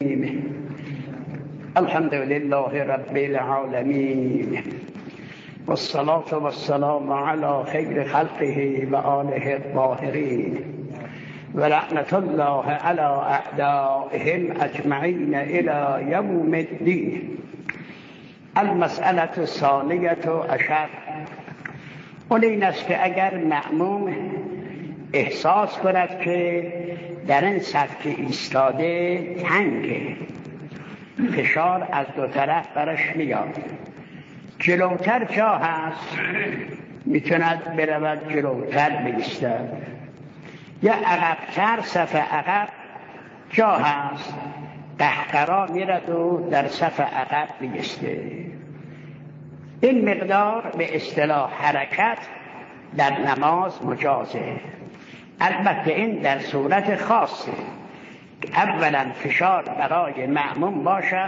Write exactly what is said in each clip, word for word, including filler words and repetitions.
الحمد لله رب العالمين والصلاة والسلام على خير خلقه وآله الطاهرين ولعنة الله على أعدائهم أجمعين إلى يوم الدين. المسألة الثانية عشر، اون این است که اگر مأموم احساس کند که در این صف که ایستاده تنگه، فشار از دو طرف برش میاد، جلوتر جا هست میتوند برود جلوتر بایستد، یا عقبتر صف عقب جا هست قهقرا میرد و در صف عقب بایسته. این مقدار به اصطلاح حرکت در نماز مجازه. البته این در صورت خاصه، اولا فشار برای مأموم باشد،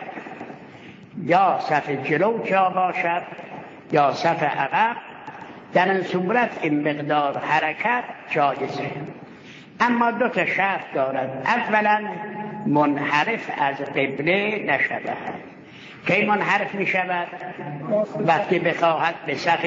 یا صف جلو جا باشد یا صف عقب، در این صورت این مقدار حرکت جایزه. اما دو تا شرط دارد. اولا منحرف از قبله نشود. کی منحرف می شود؟ وقتی بخواهد به صف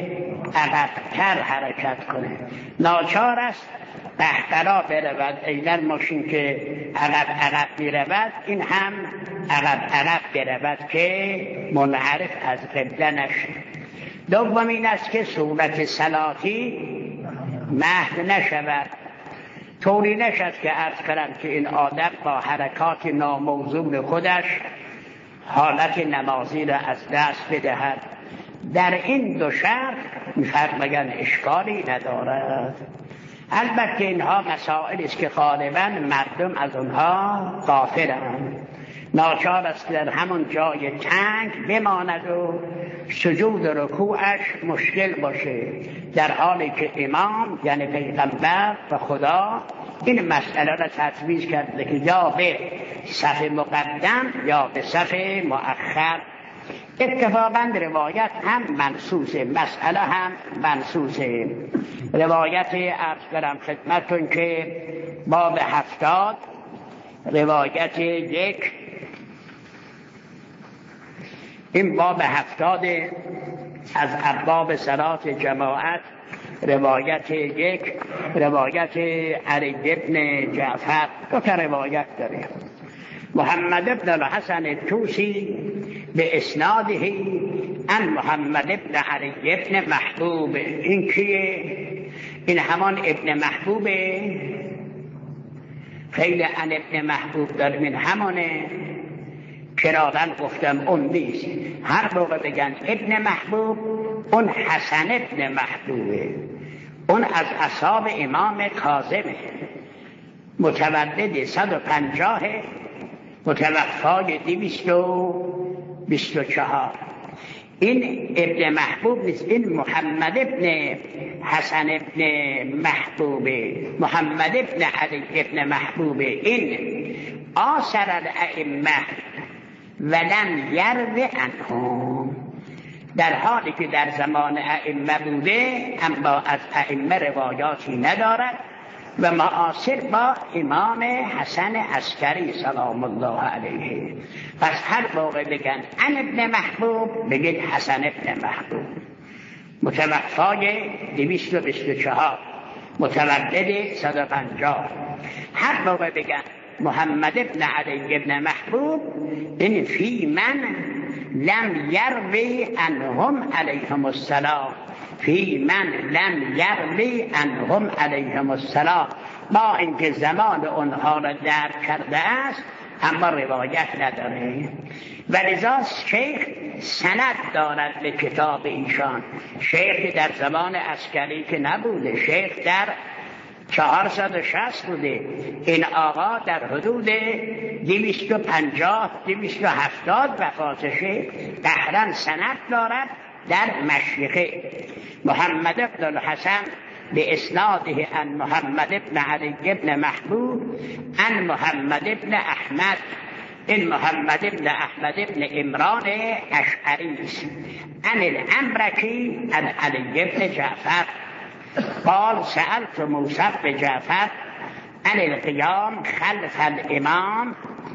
عقب‌تر حرکت کنه، ناچار است قهقرا برود، اینا ماشین که عقب عقب می رود این هم عقب عقب برود که منحرف از قبله نشد. دوم این است که صورت صلاتی محو نشود، طوری نشد که عرض کنم که این آدم با حرکات ناموزون خودش حالت نمازی را از دست بدهد. در این دو شرط می‌فرمایند اشکالی ندارد. البته اینها مسائلی است که غالباً مردم از آنها غافلند، ناچار است در همون جای تنگ بماند و سجود و رکوعش مشکل باشه، در حالی که امام یعنی پیغمبر و خدا این مسئله را تجویز کرده که یا به صف مقدم یا به صف مؤخر. اتفاقاً روایت هم منصوصه، مسئله هم منصوصه. روایت عرض کنم خدمتون که باب هفتاد، روایت یک، این باب هفتاد از ابواب صلات جماعت، روایت یک، روایت علی ابن جعفر، دو تا روایت داره. محمد ابن الحسن الطوسی به اسناده ان محمد ابن علی ابن محبوب. این کیه؟ این همان ابن محبوبه. خیلی ان ابن محبوب داره، این همانه. کرادن گفتم اون نیست، هر موقع بگن ابن محبوب اون حسن ابن محبوبه، اون از اصحاب امام کاظمه، متولد صد و پنجاه، متوفای دویست و بیست و چهار. این ابن محبوب نیست، این محمد ابن حسن ابن محبوبه، محمد ابن علی ابن محبوبه. این آثر الائمه ولم یرو عنهم، در حالی که در زمان ائمه بوده اما از ائمه روایاتی ندارد و معاصر با امام حسن عسکری سلام الله علیه. پس هر موقع بگن ان ابن محبوب بگید حسن ابن محبوب، متوفای دویست و بیست و چهار، متولد صد و پنجاه. هر موقع بگن محمد ابن علی ابن محبوب، این فی من لم یروی عنهم علیهم السلام، فی من لم یروی عنهم علیهم السلام، با اینکه زمان اونها را درک کرده است اما روایت نداره. و لذا شیخ سند دارد به کتاب ایشان. شیخ در زمان عسکری که نبوده، شیخ در چهارصد و شصت بوده، این آقا در حدود دویست و پنجاه دویست و هفتاد وفاتشه. قهرن سند دارد در مشیخه. محمد ابن الحسن به اسناده ان محمد ابن علی ابن محبوب ان محمد ابن احمد، این محمد ابن احمد ابن عمران اشعری است، ان الامرکی ان علی ابن جعفر قال سألت موسی بن جعفر عن القيام خلف الامام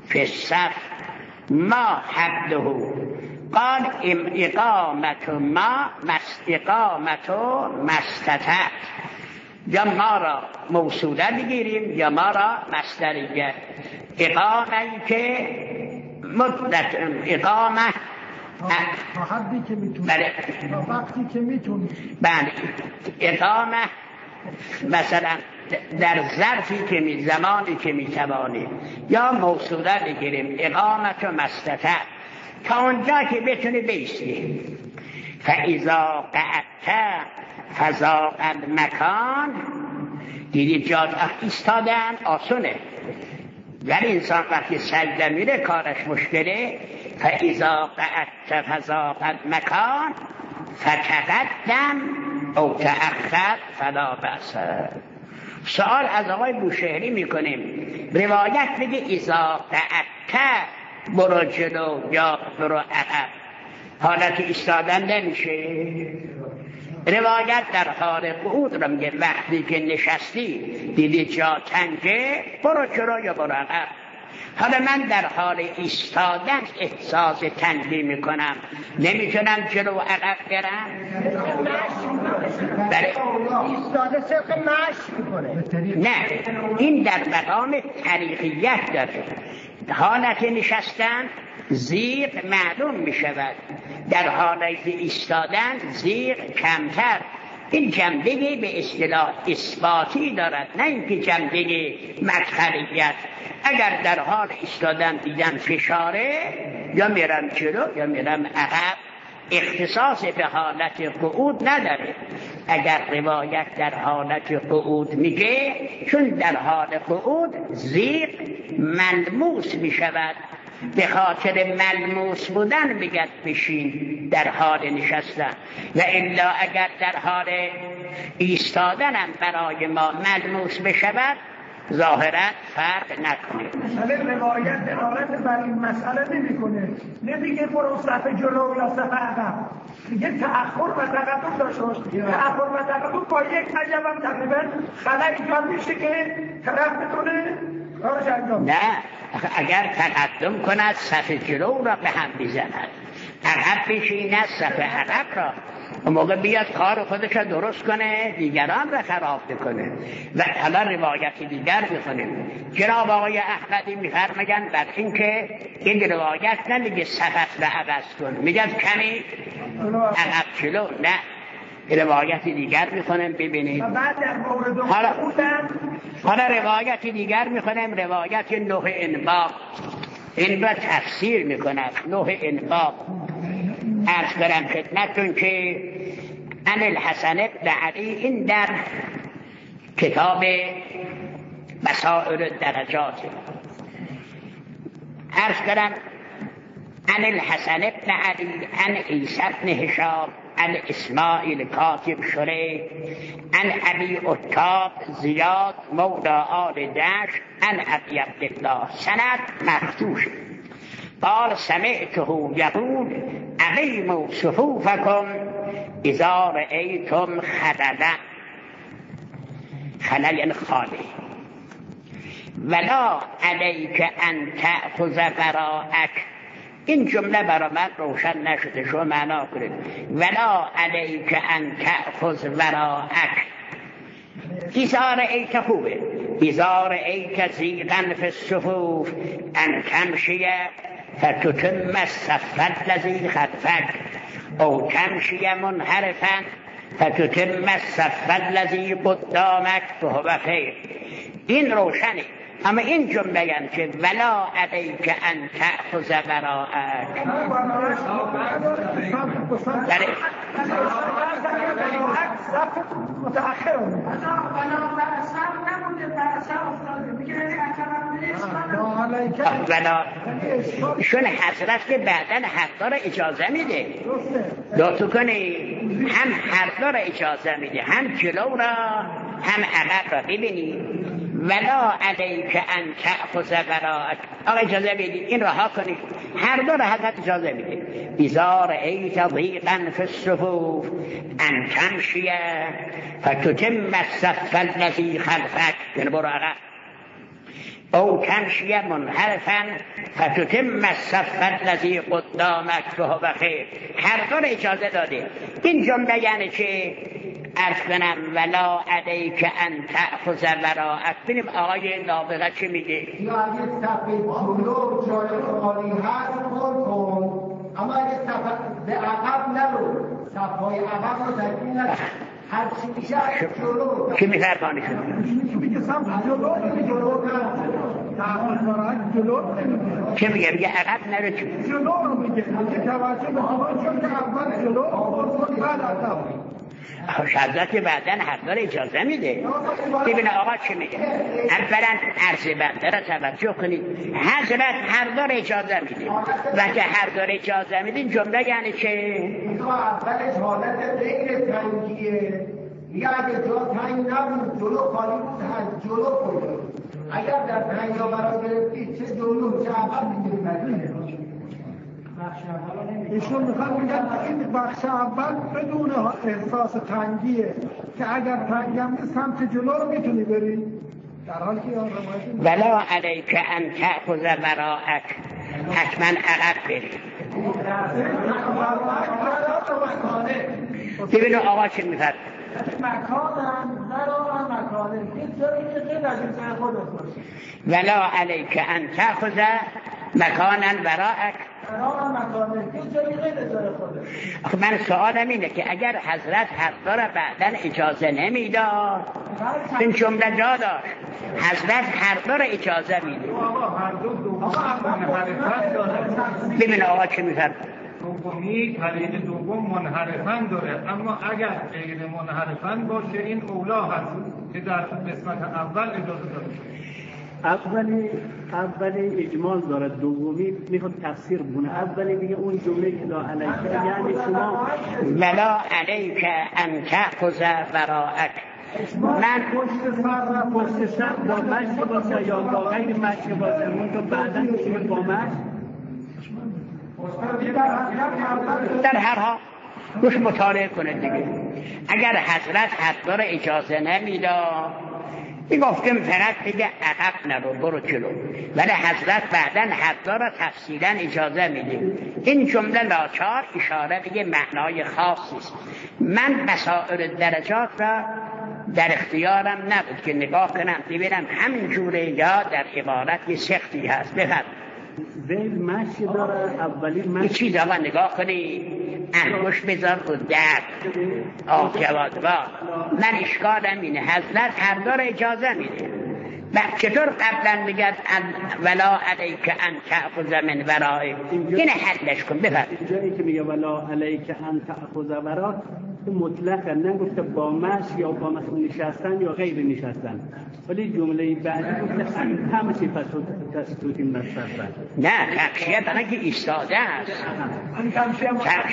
فی الصف ما حده قال اقامت ما اقامت مستطعت. یا ما را موصوله بگیریم یا ما را مصدریه. اقامه که مدت اقامه تا حدی که میتونی، بله تا وقتی که میتونی. بله اقامه مثلا در ظرفی که می زمانی که میتوانی، یا موصوله بگیریم اقامت و مستطع تا اونجا که بتونی بیستی. فاذا قعدت فذاق المکان. دیدی جا ایستادن آسونه، ولی انسان وقتی سجده میره کارش مشکله. فاذا قعدت فذاق المکان فتقدم او تأخر فلا بأس. سوال از آقای بوشهری میکنیم، روایت بگه اذا قعدت برو جلو یا برو عقب، حالت ایستادن نمیشه. روایت در حال قعود رو میگه وقتی که نشستی دیدی جا تنگه برو جلو یا برو عقب. حالا من در حال ایستادن احساس تنگی میکنم، نمیتونم جلو عقب برم. بله ایستاده صرف مشی میکنه. نه، این در مقام طریقیت داره. حالت نشستن زیغ معلوم میشود، در حالت ایستادن زیغ کمتر. این جنبه به اصطلاح اثباتی دارد، نه اینکه جنبه مدخلیت. اگر در حال ایستادن دیدن فشاره، یا میرم جلو یا میرم عقب، اختصاص به حالت قعود نداره. اگر روایت در حالت قعود میگه، چون در حال قعود زیغ ملموس میشود، به خاطر ملموس بودن بگد بشین در حال نشستن. و الا اگر در حال ایستادن هم برای ما ملموس بشود ظاهرا فرق نکنه. ولی روایت دلالت بر این مسئله نمیکنه، نمیگه برو صف جلو یا صف عقب، میگه تأخر و تقدم داشته باش. تأخر و تقدم با یک عجب هم تقریبا خلل ایجاد میشه که طرف بتونه کارش انجام. نه، اگر تقدم کند صف جلو را به هم میزند، عقب بشیند صف عقب را، اون موقع بیاد کار خودش را درست کنه، دیگران را خراب بکنه. و حالا روایت دیگر بخونیم. جناب آقای احمدی میفرمایند بر این که این روایت نمیگه صفت را عوض کن، میگه کمی عقب جلو. نه، روایت دیگر میخونیم ببینید. حالا حالا روایت دیگر میخونیم، روایت نوح انباق. این را تفسیر میکند. نوح انباق عرض کنم خدمتتون که عن الحسن بن علی، این در کتاب بصائر الدرجات. عرض کنم عن الحسن بن علی عن عیسی بن هشام عن اسماعیل کاتب شریح عن ابی عتاب زیاد مولا آل دشت عن ابی عبدالله. سند مفتوح. قال سمعته یقول اقیموا صفوفکم اذا رأیتم خللا. خلل یعنی خالی. ولا علیک ان تأخذ وراءک. این جمله برای من روشن نشده، شما معنا کنید. ولا علیک ان تأخذ وراءک. اذا رأیت خوبه، اذا رأیت زیغا فی الصفوف ان تمشی فتتم الصف الذی خلفک او تمشی منحرفا فتتم الصف الذی قدامک فهو خیر. این روشنه. اما این جمله یعنی که ولا علیک ان تأخذ وراءک. بله متأخر ولا شون حضرت که بعدن حق را اجازه میده لطف کنی، هم حق را اجازه میده، هم جلو را هم عقب را. ببینی ولا علیک ان تأخذ وراءک، آقا اجازه بدید این رها کنید. هر دو را حضرت اجازه میده. اذا رأیت ضیقا فی الصفوف ان تمشی فتتم الصف الذی خلفک، یعنی برو عقب. او تمشی منحرفا فتتم الصف الذی قدامک فهو خیر. هر دو اجازه داده. این جمله یعنی که عرض کنم ولا علیک ان تأخذ وراءک. ببینیم آقای نابغه چه میگه. یا اگه صف جلو جای خالی هست پر کن، اما اگه صف به عقب نرو، صفهای عقب رو تکمیل نکن. هر چی میشه جلو. چی میفرمانی شد؟ میگه صف جلو جلو جلو چه میگه؟ میگه عقب نرو. جلو رو میگه. که توجه به آقا چون که اول جلو آقا بعد عقب. حضرت بعدن حق داره اجازه میده. ببین آقا چی میگه. اولا عرض بنده را توجه کنید. حضرت هر دار اجازه میده و که هر دار اجازه میده جمله یعنی که اولش حالت غیر تنگیه. یا اگه جا تنگ نبود جلو خالی بود از جلو کنید. اگر در تنگ ها برای گرفتید چه جلو چه عقب میگیرید. ایشون میخواد بگن این بخش اول بدون احساس تنگیه که اگر تنگی هم سمت جلو رو میتونی بری، در حالی که ولا علیک ان تأخذ وراءک، حتما عقب بری. ببینو آقا چه میفرد مکانم ورا مکانه این جایی که غیر از این جای خودت باشه. ولا علیک ان تأخذ مکانا وراءک. آخه من سوالم اینه که اگر حضرت حق را بعدن اجازه نمیداد این جمله جا داشت. حضرت حق را اجازه میده. ببین آقا چه میفرد. دومی طریق دوم منحرفاً داره، اما اگر غیر منحرفاً باشه این اولا هست که در قسمت اول اجازه داره. اولی اولی اجمال داره، دومی میخواد تفسیر بونه. اولی میگه اون جمله که لا علیک یعنی شما ولا علیک ان تأخذ وراءک. من پشت سر پشت سر با مشت باشه یا با غیر مشت باشه اون تو بعدا میشه با مشت. در هر حال روش مطالعه کنه دیگه. اگر حضرت حق داره اجازه نمیداد میگفتیم فقط بگه عقب نرو برو جلو، ولی حضرت بعداً حق را تفصیلاً اجازه میده. این جمله لاچار اشاره به معنای خاصی است. من مسائل درجات را در اختیارم نبود که نگاه کنم ببینم همین جوره یا در عبارت سختی هست. بفرد زیر مشی داره. اولی مشی این چیز آقا نگاه کنی انگوش بذار رو درد آه جواد با من اشکالم اینه حضرت هر دار اجازه میده. چطور قبلا میگد ولا علیک ان تأخذ من ورائه اینه حلش کن. بفرد جایی که میگه ولا علیک ان تأخذ ورائه مطلقا نگفته با مش یا با مثلا نشستن یا غیر نشستن، ولی جمله بعدی گفته همه چی پس این مسئله. نه تقشیه برای که ایستاده است. این تمشیه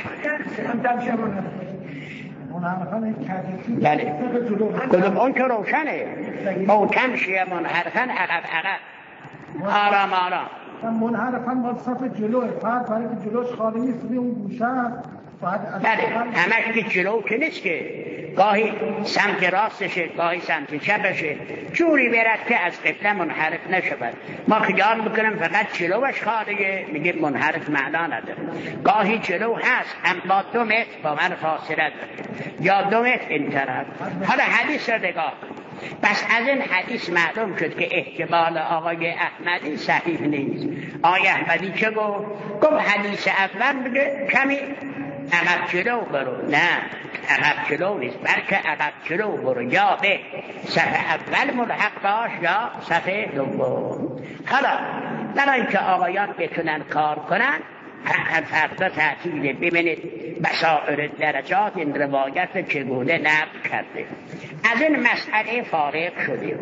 بله کدوم اون که روشنه. او تمشیه منحرفاً عقب عقب آرام آرام منحرفاً با صف جلوه فرد برای که جلوش خالی نیست به اون گوشه. بله همش که جلو که نیست که گاهی سمت راستشه گاهی سمت چپشه جوری برد که از قبله منحرف نشود. ما خیال میکنم فقط جلوش خالیه میگه منحرف معنا نداره. گاهی جلو هست اما دو متر با من فاصله داره یا دو متر این طرف. حالا حدیث رو نگاه بس از این حدیث معلوم شد که احتمال آقای احمدی صحیح نیست. آقای احمدی چه گفت؟ گفت حدیث اول میگه کمی عقب جلو برو. نه عقب جلو نیست بلکه عقب جلو برو یا به صفحه اول ملحق باش یا صفحه دوم. حالا برای اینکه آقایان بتونن کار کنن فردا تعطیله. ببینید مسائل درجات این روایت چگونه نقل کرده. از این مسئله فارغ شدیم.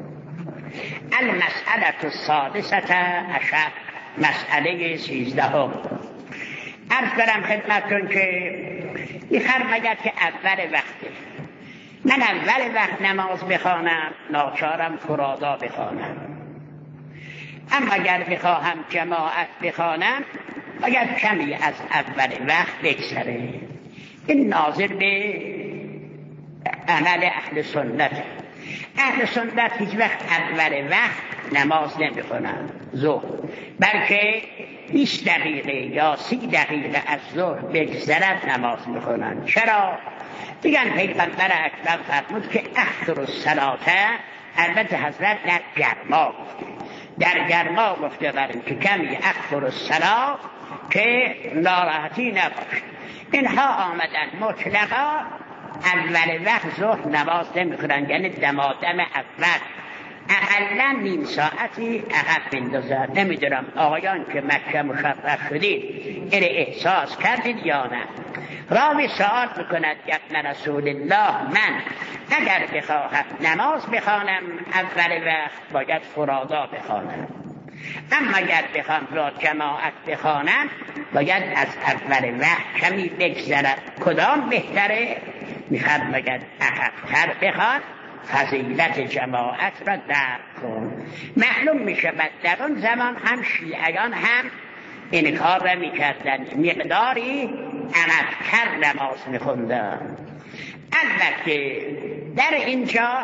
المسئله السادسه عشر، مسئله سیزدهم. عرض کنم خدمتتون که این فرماید که اول وقته من اول وقت نماز بخوانم ناچارم فرادا بخوانم، اما اگر بخواهم جماعت بخوانم باید کمی از اول وقت بگذره. این ناظر به عمل اهل سنت. اهل سنت هیچ وقت اول وقت نماز نمی کنن ظهر، بلکه بیست دقیقه یا سی دقیقه از ظهر بگذرد نماز می کنن. چرا؟ دیگن پیغمبر اکرم فرمود که اخر الصلاة، البته حضرت در گرما گفته، در گرما گفته برای که کمی اخر الصلاة که ناراحتی نباشه. اینها آمدن مطلقا اول وقت ظهر نماز نمی کنن، یعنی دمادم اول اقلا نیم ساعتی عقب بندازد. نمیدونم آقایان که مکه مشرف شدید این احساس کردید یا نه؟ راوی سوال میکند یقین رسول الله، من اگر بخواهم نماز بخوانم اول وقت باید فرادا بخوانم، اما اگر بخوام را جماعت بخوانم باید از اول وقت کمی بگذرم. کدام بهتره؟ میخواد باید عقب‌تر بخوان، فضیلت جماعت را درک کن. معلوم میشود در اون زمان هم شیعیان هم این کار را میکردن، مقداری عقب‌تر نماز میخوندن. البته در اینجا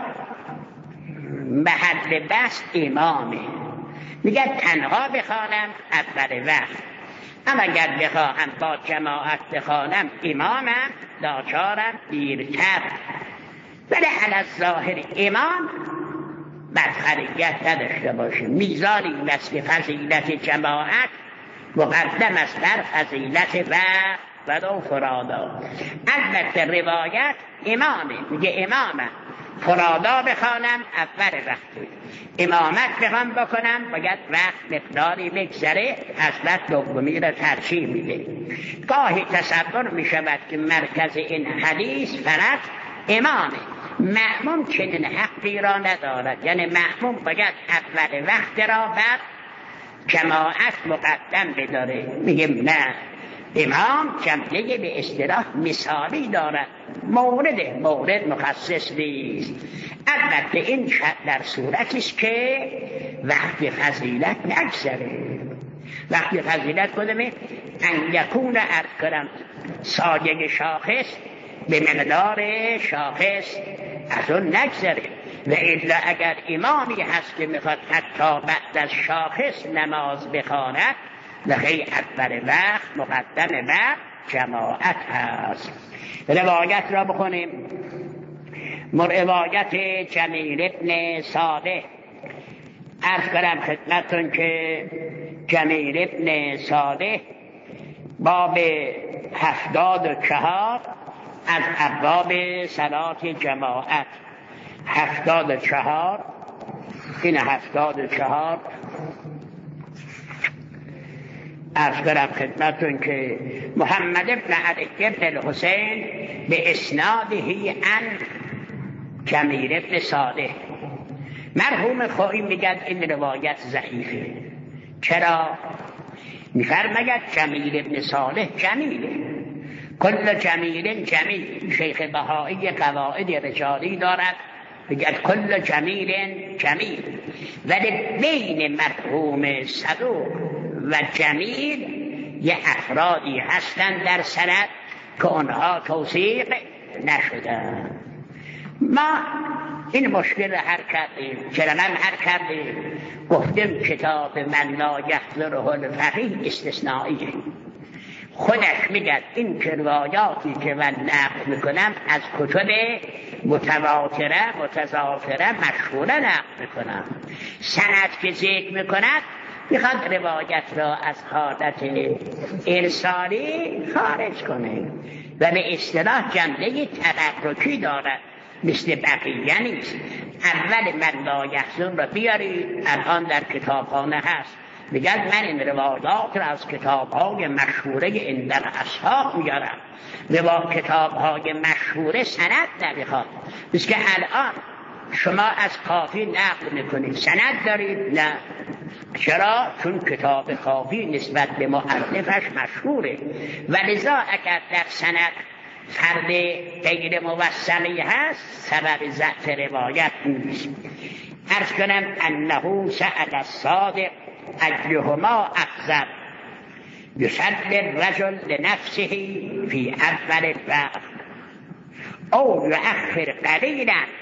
محل بحث امامه، میگه تنها بخوانم اول وقت، اما اگر بخواهم با جماعت بخوانم امامم ناچارم دیرتر. ولی علی الظاهر امام بدخریت نداشته باشه، میزانی مثل فضیلت جماعت مقدم است بر فضیلت وقت و دو فرادا. البته روایت امامه، میگه امامم فرادا بخوانم اول وقت، امامت بخوام بکنم باید وقت مقداری بگذره. حضرت دومی را ترجیح میده. گاهی تصور میشود که مرکز این حدیث فقط امامه، مأموم چنین حقی را ندارد، یعنی مأموم باید اول وقت را بر جماعت مقدم بداره. میگیم نه، امام جمله به اصطلاح مثالی دارد، مورد مورد مخصص نیست. البته این در صورتی است که وقت فضیلت نگذره. وقت فضیلت کدومه؟ ان یکون ارکرم سایه شاخص به مقدار شاخص از اون نگذره. و الا اگر امامی هست که میخواد حتی بعد از شاخص نماز بخواند، لخی اول وقت مقدم بر جماعت هست. روایت را بخونیم. روایت جمیل ابن صالح، عرض کنم خدمتون که جمیل ابن صالح باب هفتاد و چهار از ابواب صلات جماعت، هفتاد و چهار، این هفتاد و چهار عرض کنم خدمتون که محمد ابن علی ابن الحسین به اسنادهی ان جمیل ابن صالح، مرحوم خواهی میگن این روایت ضعیفه. چرا؟ میفرماید جمیل ابن صالح جمیله، کل جمیل جمیل. شیخ بهایی قواعد رجالی دارد، بگید کل جمیل جمیل، ولی بین مرحوم صدوق و جمیل یه افرادی هستند در سند که اونها توثیق نشدن. ما این مشکل حل کردیم، چرا من حل کردیم؟ گفتیم کتاب من لا یحضره الفقیه استثنائیه. خودش میگه این که روایاتی که من نقل میکنم از کتب متواتره متضافره مشهوره نقل میکنم. سند که ذکر میکند میخواد روایت را از حالت ارسالی خارج کنه و به اصطلاح جمله تدارکی دارد، مثل بقیه نیست. اول من لا یحزن را بیارید، الان در کتابخانه هست. میگن من این روایات را از کتاب‌های مشهوره این در اصحاب میارم. روایات کتاب‌های مشهوره سند نمیخواد. بس که الان شما از کافی نقل میکنید، سند دارید؟ نه. چرا؟ چون کتاب کافی نسبت به مؤلفش مشهوره و لذا اگر در سند فرد غیر موصلی هست سبب ضعف روایت نیست. عرض کنم انه سأل الصادق ایهما افضل یصلی الرجل لنفسه فی اول الوقت او یؤخر قلیلا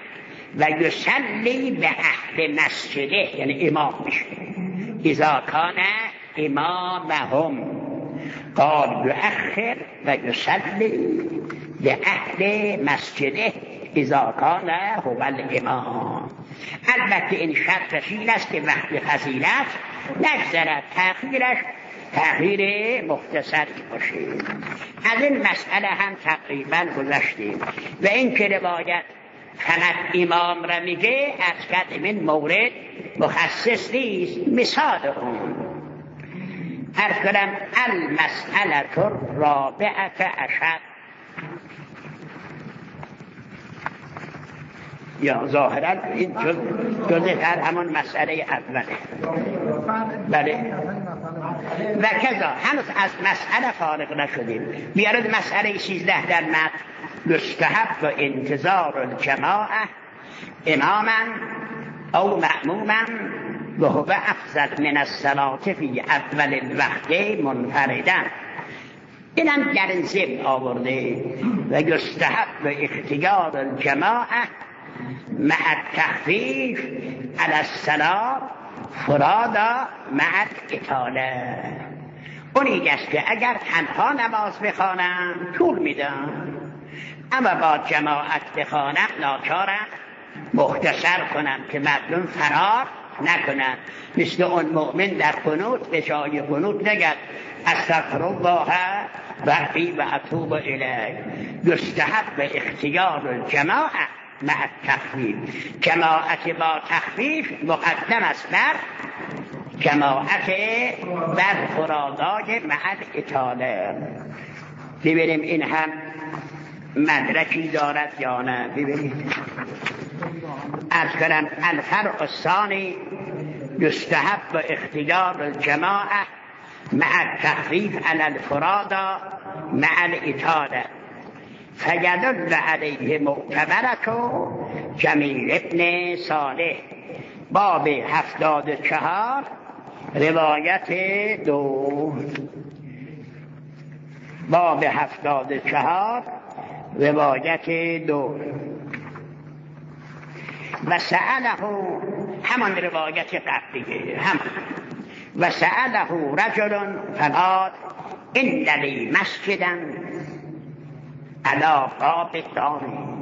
و یصلی به اهل مسجده، یعنی امام میشه. اذا کان امامهم قال یؤخر و یصلی به اهل مسجده اذا کان هو الامام. البته این شرطش این است که وقت فضیلت نگذرد، تأخیرش تأخیر مختصری باشه. از این مسئله هم تقریبا گذشتیم و این که روایت فقط امام را میگه از کدام این مورد مخصص نیست. مثال اون عرض کنم المسئله الرابعه عشر، یا ظاهرا این جزء در همون مسئله اوله. بله و کذا هنوز از مسئله فارغ نشدیم. بیارد مسئله سیزده در متن یستحب و انتظار الجماعه اماما او مأموما و هو افضل من الصلاة فی اول الوقت منفردا. اینم در این ضمن آورده و یستحب و اختیار الجماعه مع التخفیف علی الصلاة فرادا مع الاطاله. اونی است که اگر تنها نماز بخوانم طول میدم، اما با جماعت بخوانم ناچارم مختصر کنم که مردم فرار نکنند. مثل اون مؤمن در قنوت به جای قنوت نگد استغفر الله ربی و اتوب الیه. یستحب به اختیار الجماعه مع التخفیف. جماعت با تخفیف مقدم است بر جماعت بر فرادای مع الاطاله. ببینیم این هم مدرکی دارد یا نه. ببینید از کنم الفرع الثانی یستحب و اختیار الجماعه مع التخفیف علی الفرادا مع الاطاله فیدل علیه معتبرت جمیل ابن صالح باب هفتاد و چهار روایت دو. باب هفتاد و چهار روایت دو و سأله همان روایت قبلیه هم و سأله رجل فقال ان لی مسجدا علی باب الدار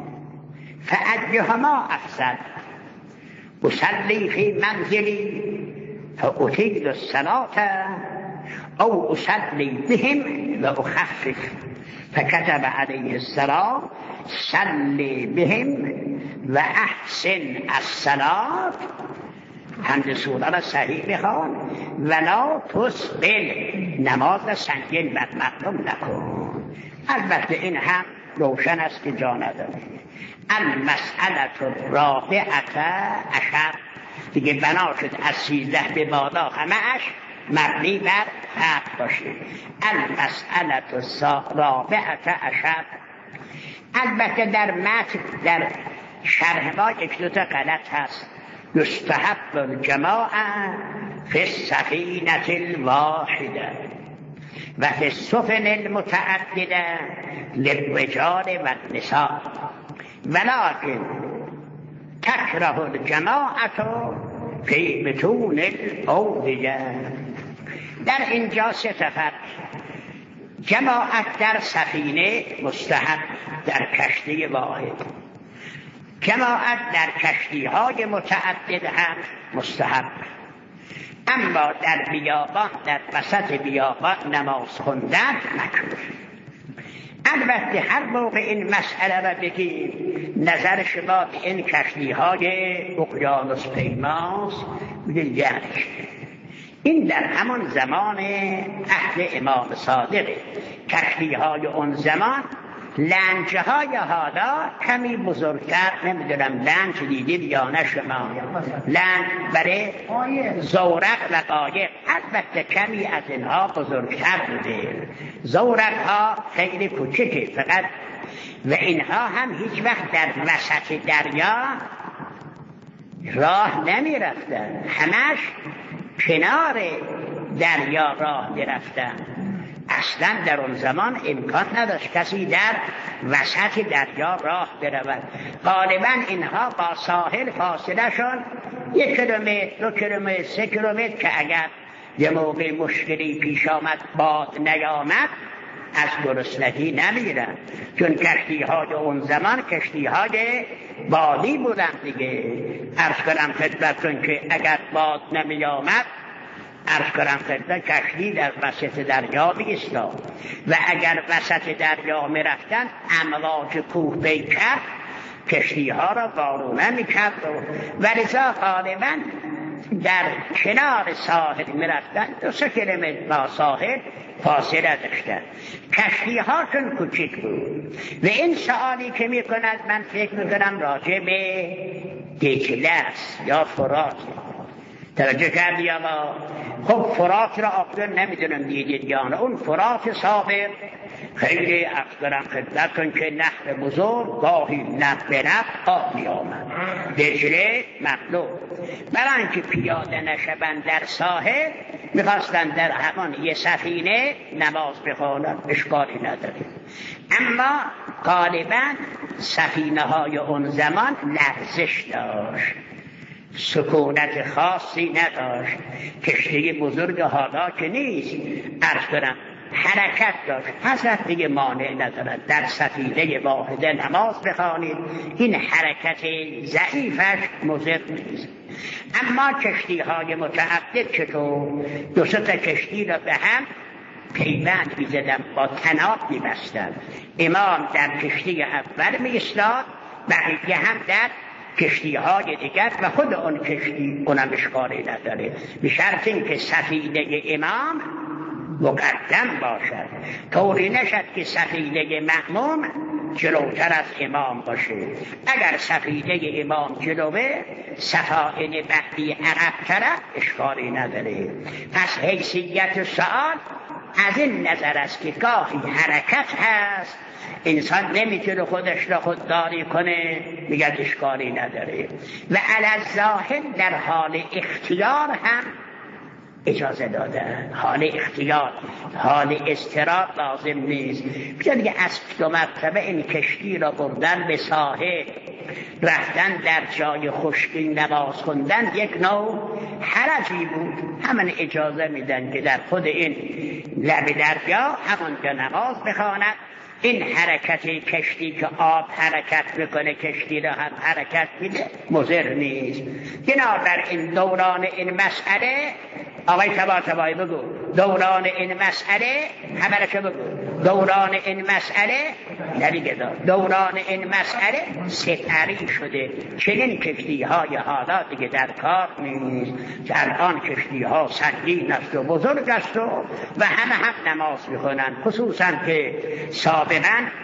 فأیهما افضل اصلی فی منزلی فأطیل الصلاة او اصلی بهم و اخفف فكتب علیه الصلاة صلی بهم و احسن الصلاة. حمد سوره را صحیح بخوان ولا تثقل، نماز سنگین بر مردم نکن. البته این هم روشن است که جا نداره. المسئله الرابعه عشر دیگه بنا شد از سیزده به بالا همه‌اش مبنی بر حق باشه. المسئله الرابعه عشر. البته در متن در شرح ما یک دو تا غلط هست. یستحب الجماعه فی السفینه الواحده و فی السفن المتعدده للرجال و النساء ولكن تکره الجماعه فی بطون الاودیه. در اینجا سه تفر جماعت در سفینه مستحب، در کشتی واحد. جماعت در کشتی های متعدد هم مستحب، اما در بیابان در وسط بیابان نماز خوندن مکروه. البته هر موقع این مسئله را بگیم نظر شما به این کشتی های اقیانوس پیماست بگید یعنی این در همون زمان عهد امام صادق. کشتی های اون زمان لنجه های حالا کمی بزرگتر، نمیدونم لنج دیدید یا نه شما، لنج برای زورق و قایق البته کمی از اینها بزرگتر بوده. زورق ها خیلی کوچکه فقط، و اینها هم هیچ وقت در وسط دریا راه نمی رفتن، همش کنار دریا راه می رفتن. اصلا در اون زمان امکان نداشت کسی در وسط دریا راه برود. غالبا اینها با ساحل فاصله شون یک کیلومتر، دو کیلومتر، سه کیلومتر که اگر یه موقع مشکلی پیش آمد باد نیامد از گرسنگی نمیرن، چون کشتی های اون زمان کشتی های بادی بودن دیگه. عرض کنم خدمتتون که اگر باد نمی آمد عرض کنم خدمت کشتی در وسط دریا بیستاد و اگر وسط دریا می رفتن امواج کوه پیکر کشتی ها را وارونه می کرد و لذا غالبا در کنار ساحل می رفتن دو سه کیلومتر با ساحل فاصله داشتن. کشتی هاشون کوچیک بود و این سوالی که می کند من فکر می کنم راجع به دجله است یا فرات. توجه کردی اما خب فرات را آقدر نمیدونم دیدید یا نه. اون فرات سابق خیلی اکثرم خدمت کن که نهر بزرگ گاهی نهر به نهر آب می آمد. دجله مطلوب برای اینکه پیاده نشوند در ساحل میخواستن در همان یه سفینه نماز بخوانند، اشکالی نداره. اما غالبا سفینه های اون زمان لرزش داشت، سکونت خاصی نداشت. کشتی بزرگ حالا که نیست عرض کنم حرکت داشت. حضرت دیگه مانع ندارد در سفینه واحده نماز بخوانید، این حرکت ضعیفش مضر نیست. اما کشتی های متعدد چطور؟ دو سه تا کشتی را به هم پیوند می‌زدن، با طناب می‌بستند. امام در کشتی اول می‌ایستاد، بقیه هم در کشتی های دیگر و خود اون کشتی اونم اشکالی نداره، به شرط اینکه سفینه امام مقدم باشد، طوری نشد که سفینه مأموم جلوتر از امام باشه. اگر سفینه امام جلوه سفائن بعدی عقب‌تر اشکالی نداره. پس حیثیت سؤال از این نظر است که گاهی حرکت هست انسان نمیتونه خودش را خودداری کنه، میگه اشکالی نداره و علی الظاهر در حال اختیار هم اجازه داده. حال اختیار، حال اضطرار لازم نیست. بیان دیگه از دو مرتبه این کشتی را بردن به ساحل، رفتن در جای خشکی نماز خوندن یک نوع حرجی بود. همون اجازه میدن که در خود این لب دریا همونجا نماز بخواند. این حرکت کشتی که آب حرکت میکنه کشتی را هم حرکت میده مضر نیست. بنابر این دوران این مسئله آقای تبا تبایی بگو دوران این مسئله خبرشو بگو دوران این مسئله نبیگه دار دوران این مسئله سپری شده. چنین کشتی های حالا دیگه در کار نیست که الان کشتی ها سنگین است و بزرگ است و و همه هم نماز میخونن، خصوصا که سابقا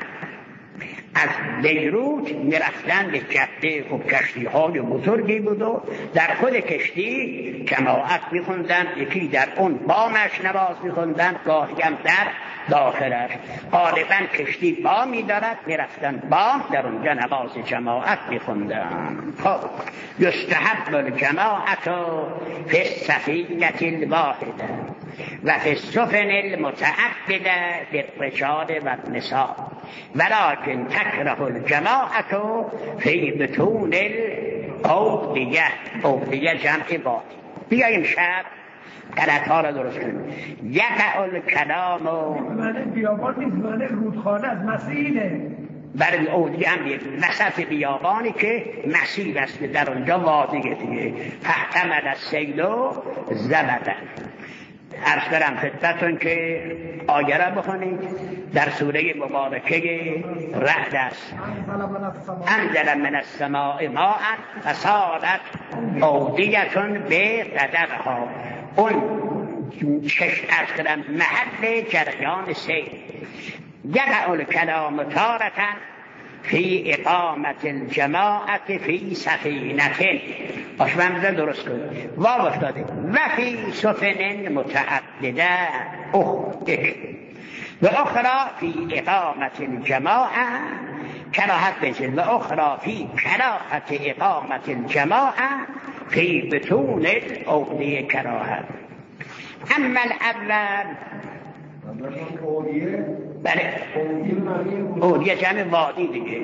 از بیروت میرفتن به جده و کشتی های بزرگی بود و در خود کشتی جماعت میخوندن، یکی در اون بامش نماز میخوندن، گاهی هم در داخلش. غالبا کشتی بامی دارد، میرفتن بام در اونجا نماز جماعت میخوندن. خب یستحب الجماعت فی السفینة الواحده و فی السفن المتعدده للرجال والنساء ولكن تكره الجماعة في بطون الأودية. أودية جمع باد. بیاییم شب غلط ها را درست کنیم. یقع الکلام معنی بیابان نیست، معنی رودخانه از مسیله. برای اودیه هم یک وسط بیابانی که مسیل است، در اونجا وادیه دیگه. فاحتمل السیل زبدن. عرض برم خدمتون که آیه را بخونید در سوره مبارکه رعد است. انزل من السماء ماء فصارت اودیة بقدرها. اون چشم عرض برم محل جریان سیل. یقع الکلام تارة فی اقامت الجماعت فی سفینة. آشممزه درست کنید واو افتاده و فی سفن متعدده اخدک و اخرى فی اقامت الجماعه کراهت بجل و اخرى فی کراهت اقامت الجماعه فی بطون الاودیه کراهت. اما الاول بله اودیه جمع وادی دیگه.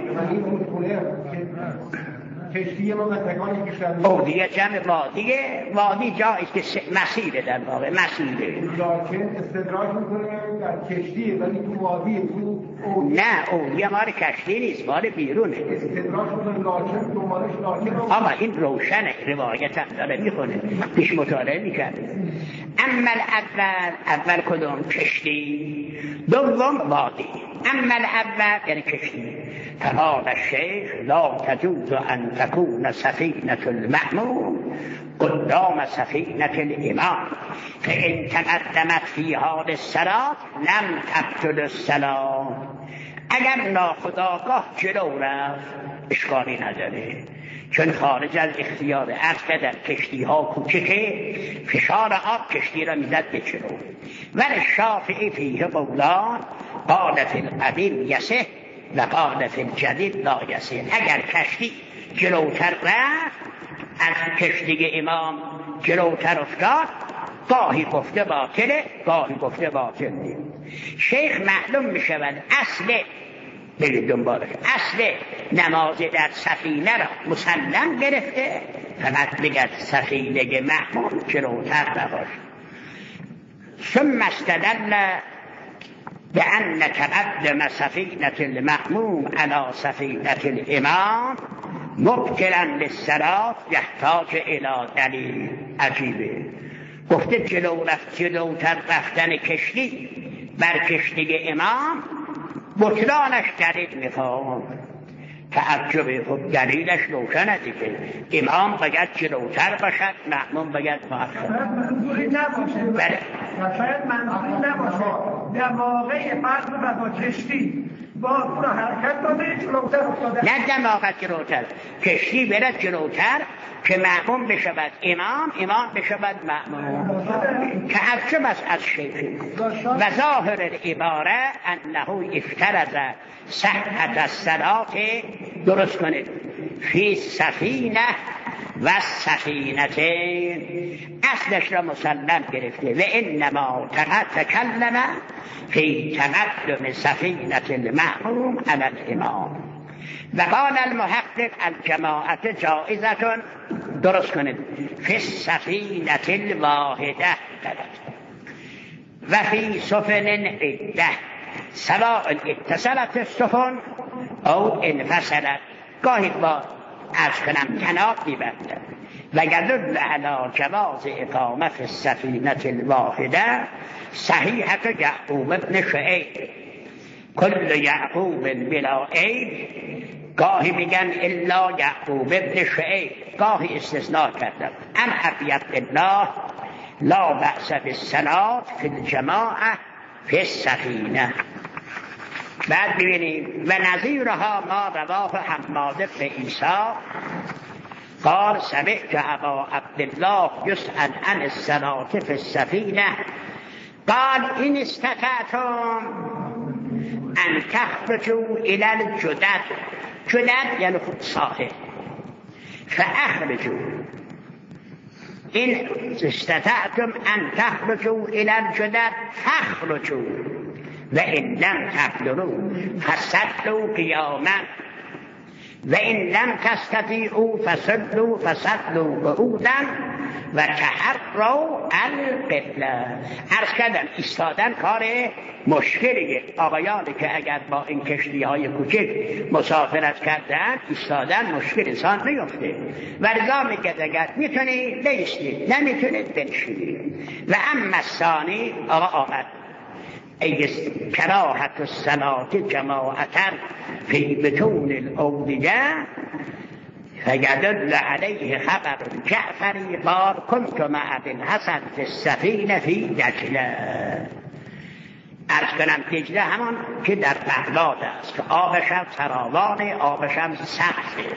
کشتی ما متکانی که شد اودیه جمع وادیه. وادی جایی که مسیره، در واقع مسیره. لکن استدراک میکنه در کشتی ولی تو وادی تو اودیه. نه اودیه مال کشتی نیست، مال بیرونه. استدراک میکنه لکن دنبالش لکن. آقا این روشنه، روایت هم داره میخونه، پیش مطالعه میکرده. اما الاول، اول کدوم؟ کشتی. دوم وادی. اما الاول یعنی کشتی. فقال الشیخ لا تجوز ان تكون سفینة المأمون قدام سفینة الامام فان تقدمت في حال الصلاة لم تبطل الصلاة. اگر ناخودآگاه جلو رفت اشکالی نداره، چون خارج از اختیار اصل در کشتی ها کوچکه، فشار آب کشتی را میزد به جلو. ولی شافعی فیه قولان، قال فی القدیم یصح و قال فی الجدید لا یصح. اگر کشتی جلوتر رفت، از کشتی امام جلوتر افتاد، گاهی گفته باطله، گاهی گفته باطل نیست. شیخ معلوم می شود اصل بگید دنبالش اصل نماز در سفینه را مسلم گرفته، فقط بگد سفینه محمول جلوتر نباش. ثم استدل بأن تقدم سفینة المأموم على سفینة الامام مبطلا للصلاة یحتاج الى دلیل. عجیبه، گفته جلو رفت، جلوتر رفتن کشتی بر کشتی امام بطلانش دلیل میخواد. تعجبه، خب دلیلش روشنه دیگه. امام باید جلوتر باشد، مأموم باید مؤخر. منظوری نباشه. بله. شاید منظوری نباشه در واقع فرض و با کشتی با را حرکت داده جلوتر افتاده. نه دماغت جلوتر، کشتی برد جلوتر که مأموم بشود امام، امام بشود مأموم. تعجب است از شیخی. و ظاهر العباره انه افترض صحت الصلاة، درست کنید، فی سفینه و سفینتین، اصلش را مسلم گرفته. و انما تکلم فی تقدم سفینة المأموم علی الامام. و قال المحقق الجماعت جائزة، درست کنید، فی السفینة الواحده و فی سفن عده سواء اتصلت السفن او انفصلت. گاهی با از کنم تناب میبندن. و یدل علی جواز اقامه فی السفینة الواحده صحیحة یعقوب ابن شعیب، کل یعقوب بلا عیب. گاهی میگن الا یعقوب ابن شعیب، گاهی استثناء کردن. ام ابی عبدالله لا بأس بالصلاة فی الجماعة فی السفینه. بعد ببینیم و نظیرها ما رواه حماد بن عیسی قال سمعت ابا عبدالله یسأل عن الصلاة فی السفینه قال ان استطعتم ان تخرجوا الى الجدد. جدد یعنی ساحل. فاخرجوا ان استطعتم ان تخرجوا الى الجدد فاخرجوا و ان لم تقدروا فصلوا قیاما و ان لم تستطیعوا فصلوا فصلوا قعودا و تحروا القبله. عرض کردم ایستادن کار مشکلیه. آقایانی که اگر با این کشتی های کوچک مسافرت کردن، ایستادن مشکل انسان میفته. و رضا میگه اگر میتونی بیستید، نمیتونید بنشینید. و اما الثانی، آقا آمد ای کراهت الصلاة جماعتا فی بطون الاودیه فیدل علیه خبر جعفری قال كنت مع ابن حسن فی السفینه فی دجله. عرض کنم دجله همان که در بغداد است که آبش هم فراوانه، آبش هم سبزه.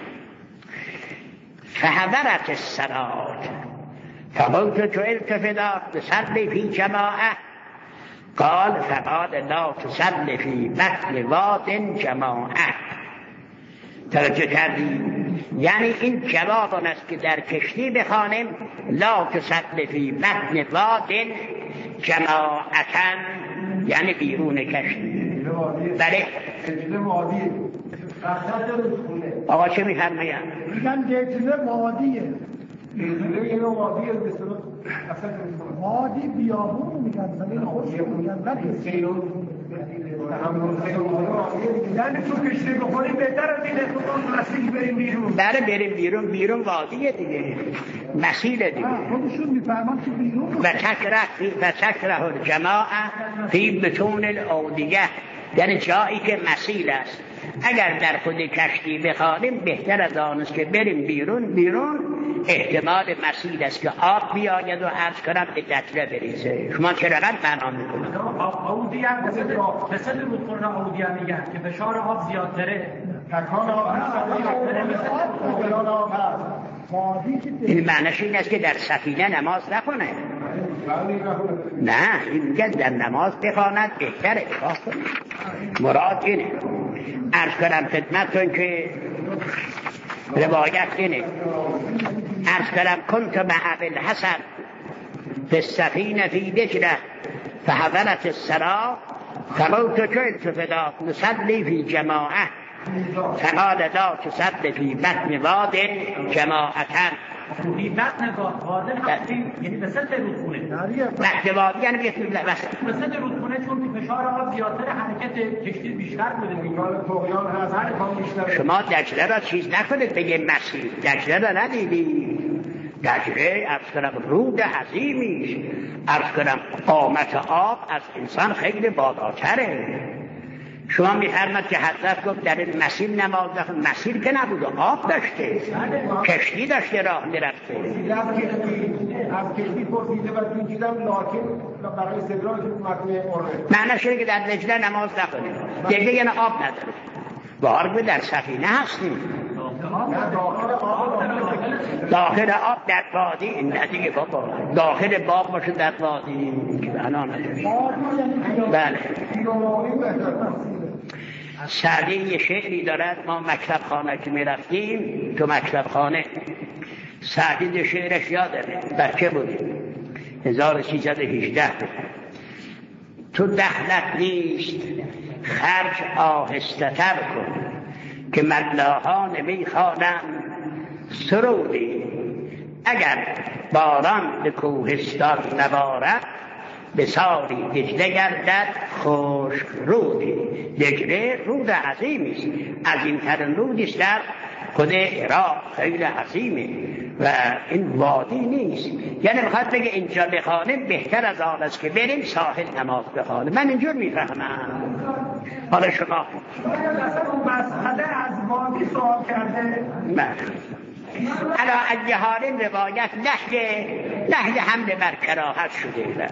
فحضرت الصلاة فقلت جعلت فداك تصلي في جماعة قال فقال لا تصلي في بطن واد جماعة. توجه کردی؟ یعنی این جواب آن است که در کشتی بخوانیم لا تصلي في بطن واد جماعتن یعنی بیرون کشتی. بله آقا چه میفرماید؟ میگن دجله وادیه. دجله یه نوع وادیه به صورت وادی بیابون میگن، زمین خوشی میگن، نه سیلون. یعنی تو کشتی بخوریم بهتر از اینه تو مسیل بریم بیرون. بله بریم بیرون، بیرون وادیه دیگه، مسیله دیگه. خودشون میفرمان که بیرون و تکره و تکره الجماعه فی بطون الاودیه، یعنی جایی که مسیل است. اگر در خود کشتی بخوانیم بهتر از آن است که بریم بیرون. بیرون احتمال مسیل است که آب بیاید و عرض کنم به دجله بریزه. شما چرا قد معنا میکنید؟ آودی هم مثل رودخونه آودی هم میگن که فشار آب زیادتره، تکان آب این معنیش این است که در سفینه نماز نکنه. نه، این میگه در نماز بخواند بهتره. مراد اینه. عرض کنم خدمتتون که روایت اینه. عرض کنم کنت مع الحسن فی السفینه فی دجله فحضرت الصلاة فقلت جئت فدا نصلي في جماعة فقال لا تصلي في بطن واد جماعة. فی بطن واد یعنی وسط رودخونه. بطن واد یعنی وسط رودخونه، چون فشار آب زیادتر حرکت کشتی بیشتر بوده. میگال طغیان هست، هر کام بیشتر. شما دجله را چیز نکنید بگه مسیح. دجله را ندیدی؟ دجله عرض کنم رود عظیمیش. عرض کنم قامت آب از انسان خیلی بالاتره. شما میفرماد که حضرت گفت در این مسیل نماز داخل. مسیل که نبود، آب داشته، کشتی داشته راه میرفته. از کشتی از کشتی پرسیده و دیدم لکن برای استدراک متن عرفی. معنیش اینه که در دجله نماز نکنید. دجله یعنی آب نداره. بار در سفینه هستیم. داخل آب در وادی این ندیگه بابا. داخل باغ باشه در وادی که بنا نداره. بله. سعدی یه شعری دارد. ما مکتب خانه که می رفتیم تو مکتب خانه سعدی ده شعرش یادمه. بچه بودیم هزار و سیصد و هجده. تو دخلت نیست خرج آهسته تر کن که ملاها نمی خوانم سرودی. اگر باران به کوهستان نبارد به ساری دجله گردد خشک رودی. دجله رود عظیمی است، عظیمترین رودی است در خود عراق، خیلی عظیمه و این وادی نیست. یعنی میخواد بگه اینجا بخوانیم بهتر از آن است که بریم ساحل نماز بخوانیم. من اینجور میفهمم. حالا شما مسئله از وادی سوال کرده. نه علا اجهارین روایت لحظه لحظه حمل بر کراهت شده.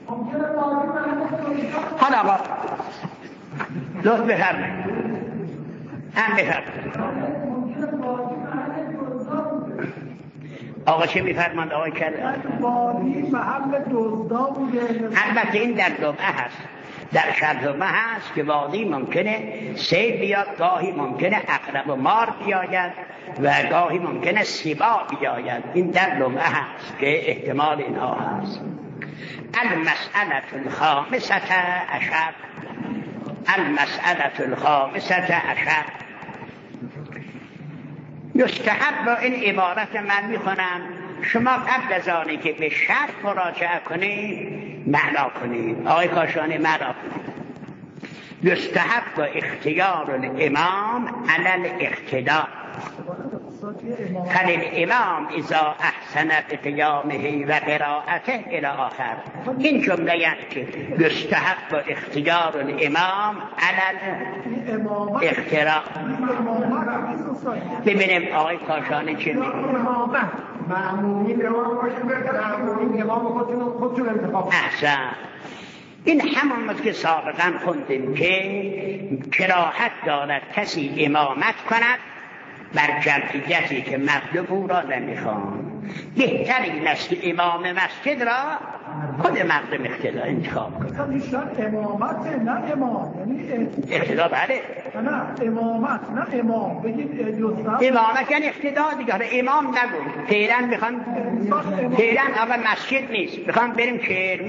حالا آقا لطف بفرمایید هم بفرمایید. آقا چه میفرماند آقای کرده؟ وادی محل دزدا بوده. البته این در جمعه هست، در شب جمعه هست که وادی ممکنه سیل بیاد، گاهی ممکنه عقرب و مار بیاید و گاهی ممکنه سیبا بیاید. این در جمعه هست که احتمال اینها هست. المسئله الخامسه عشر المسئله الخامسه عشر یستحب. با این عبارت من میخونم، شما قبل از آنی که به شرط مراجعه کنید معنا کنید. آقای کاشانی معنا کنید. یستحب با اختیار الامام علی الاقتداء فالامام اذا احسن بقیامه و قراءته الی آخر. این جمله یعنی که یستحب با اختیار الامام علی الاقتداء. ببینیم آقای کاشانی چه میگه. معمومین امام باشن بهتر، معمومین امام خودشون خودشون انتخاب. احسن. این همون است که سابقا خوندیم که کراهت دارد کسی امامت کند بر جمعیتی که مطلوب او را نمیخوان. بهترین است که امام مسجد را خود مردم اقتدا انتخاب کند. ایشان امامت نه امام، یعنی اقتدا. بله نه امامت نه امام. بگید یوسف امامت یعنی اقتدا دیگه. امام نگو. فعلا میخوان فعلا آقا مسجد نیست، میخوان بریم کرمون.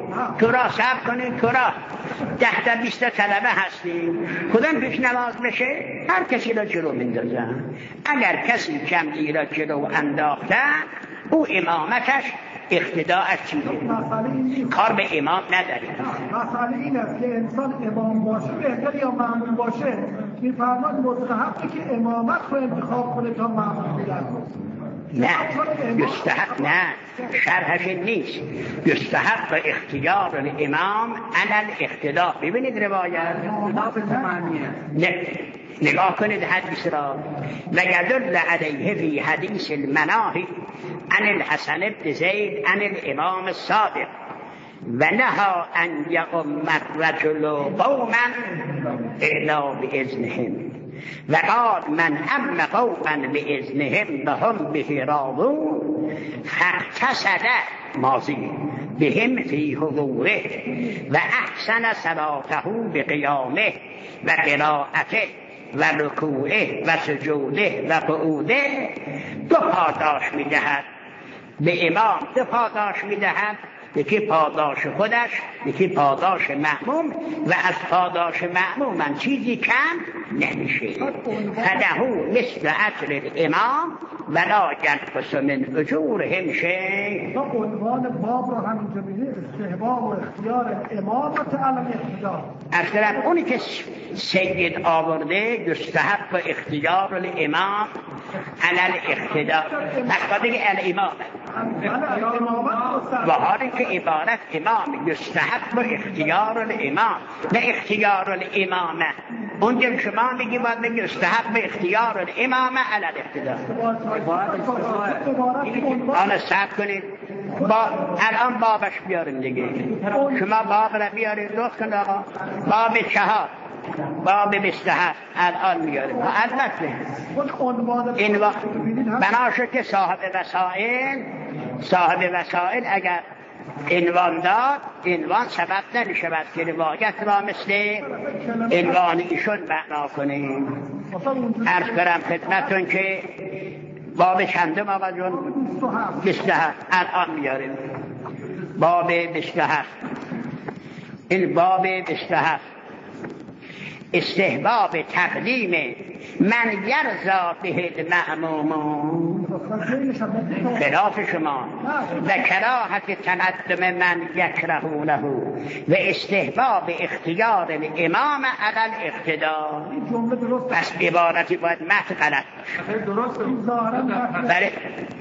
تو را صبر کنید، تو را ده تا بیست تا طلبه هستیم، کدام پیش نماز بشه هر کسی را جلو میندازن. اگر کسی جمعی را جلو انداخته او امامتش اقتداءش چیه؟ کار به امام نداره. مسئله این است که انسان امام باشه بهتر یا مأمون باشه، میفرماد مستحقه که امامت رو انتخاب کنه تا مأمون بودن. نه یستحق نه، شرحش نیست. یستحق به اختیار الامام علی الاقتداء. ببینید روایت نه نگاه کنید حدیث را. و یدل علیه فی حدیث المناهی عن الحسن بن زید عن الامام الصادق و نهى ان یؤم الرجل قوما الا باذنهم و قال من ام قوما باذنهم وهم به راضون فاقتصد ماضی بهم فی حضوره و احسن صلاته بقیامه و قراءته و رکوعه و سجوده و قعوده دو پاداش میدهد به امام. دو پاداش میدهد، یکی پاداش خودش، یکی پاداش مأموم و از پاداش مأموم من چیزی کم نمیشه. فلهو مثل اجر الامام ولا ینقص من اجورهم شیء. تا عنوان باب رو همینجا میده استحباب و اختیار امامت علی الاقتداء. اصلا اونی که سید آورده یستحق به اختیار الامام علی الاقتداء، پس دیگه الامام و حالی که عبارت امام یستحق به اختیار الامام نه اختیار الامامه. اونجا شما میگی باید بگی یستحق به اختیار الامامه علی الاقتداء. آن صبر کنید با الان بابش بیاریم دیگه. شما باب را بیارید دوست کن آقا. باب چهار باب بیست و هفت الان میاریم. البته این وقت بناشه که صاحب وسائل صاحب وسائل اگر عنوان داد، عنوان سبب نمیشود که روایت را مثل عنوان ایشون معنا کنیم. عرض کنم خدمتون که باب چندم آقا جون؟ بیست و هفت الان میاریم. باب بیست و هفت. این باب بیست و هفت استحباب تقدیم من یرضا به المأموم خلاف شما و کراهت تقدم من یکره له و استحباب اختیار الامام علی الاقتداء. پس عبارتی باید متن غلط باشه. درست بله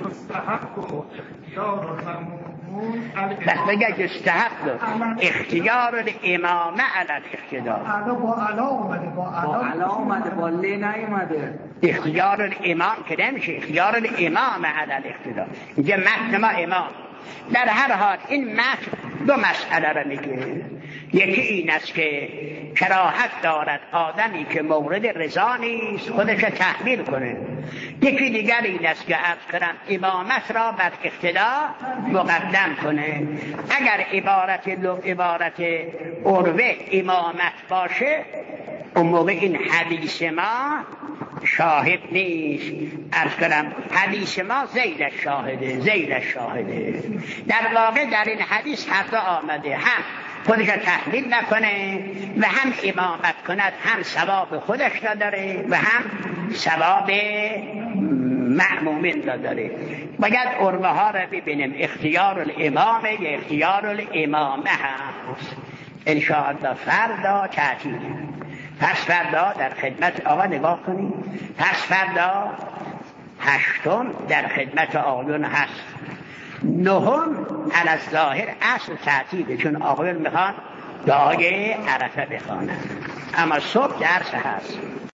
بس بگه یستحق اختیار الامام علی الاقتداء. با علا اومده با علا اومده با لی نیومده. اختیار الامام که نمیشه، اختیار الامام علی الاقتداء. اینجا متن ما امام. در هر حال این متن دو مسئله را میگه. یکی این است که کراهت دارد آدمی که مورد رضا نیست خودش تحمیل کنه. یکی دیگر این است که عرض کنم امامت را بر اقتدا مقدم کنه. اگر عبارت عبارت عروه امامت باشه اون موقع این حدیث ما شاهد نیست. عرض کنم حدیث ما زیل شاهده زیل شاهده. در واقع در این حدیث هر دو آمده، هم خودش را تحمیل نکنه و هم امامت کند، هم ثواب خودش را داره و هم ثواب مأمومین را داره. باید عروه ها را ببینیم اختیار الامامه یا اختیار الامامه هست. انشاءالله فردا تعطیل. پس فردا در خدمت آقا نگاه کنید. پس فردا هشتم در خدمت آقایون هست. نهم علی الظاهر اصل تعطیله، چون آقایون میخوان دعای عرفه بخوانند، اما صبح درس هست.